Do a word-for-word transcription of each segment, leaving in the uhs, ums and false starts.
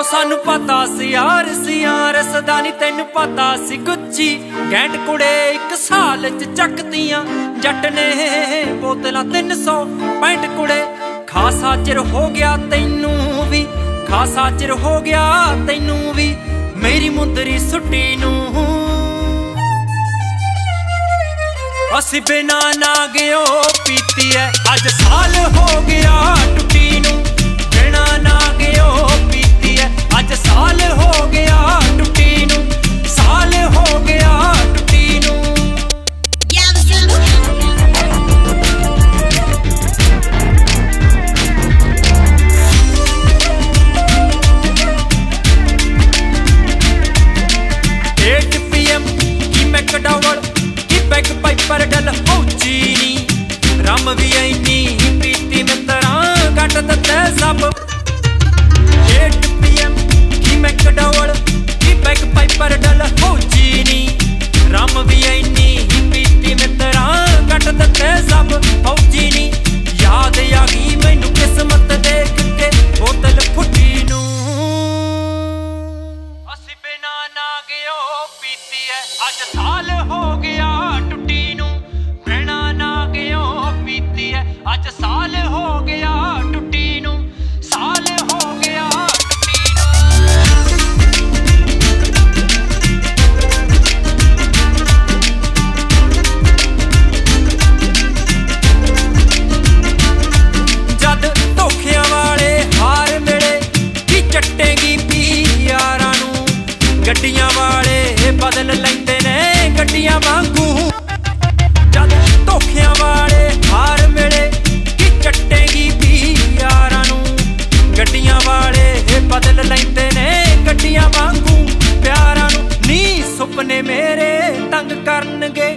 सानू पता सी यार सियां रसदा नी तैनू पता सी गुच्ची गैंट कुड़े एक साल च चकदियां जट ने बोतलां तीन सौ पैंट कुड़े खासा चिर हो गया तैनू भी खासा चिर हो गया तैनू भी मेरी मुंदरी सुट्टी नू असी बिना ना गयो पीती है अज साल हो गया टुटी नू बिना ना गयो पीती है अज साल हो गया टुटी नू साल हो गया टुटी नू एट पी एम की मैकडॉवल बैक पाइपर डल पहुंची नी रम भी ऐनी पीती मित्रा घट दते सब एट पी एम की मैकडॉवल की बैक पाइपर डल पहुंची नी रम भी ऐनी पीती मित्रा घट दते सब पहुंची नी याद आ गई मैनू किस्मत देख के बोतल फुटी नू असी बिना ना गयो पीती है अज साल हो गया अज साल हो गया टुटी नू साल हो गया जद धोखियां वाले हार मिले की चट्टेगी पी यारां नू गड्डियां वाले बदल लैंदे ने गड्डियां वांगू जद धोखियां वाले हार मिले चट्टेगी पी यारां नू गड्डियां वाले बदल लैंदे ने गड्डियां वांगू प्यारां नू नी सुपने मेरे तंग करनगे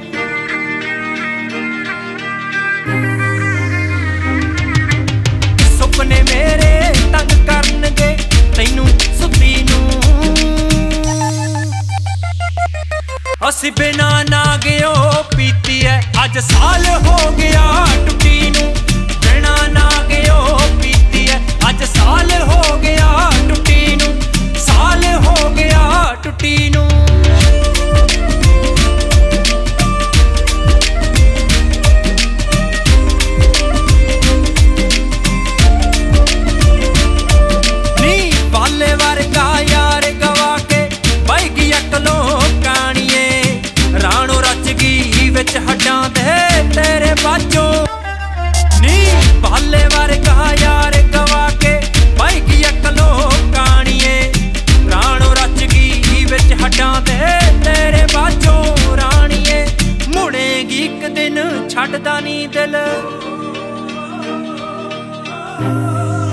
सुपने मेरे तंग करनगे तैनू सुती नू असी बिना ना गयो पीती है अज साल हो गया टुटी नू बिना ना गयो पीती है अज साल हो गया टुटी नू साल हो गया टुटी नू नी बाले वर्गा यार गवा के बह गई अकलों कानिए राणो रच गई विच हड्डां दे तेरे बाजों नी बाले वर्गा यार गवा के बह गई अकलों कानिए राणो रच गई विच हड्डां दे तेरे बाजों राणिए मुड़ेगी एक दिन छड्डदा नी दिल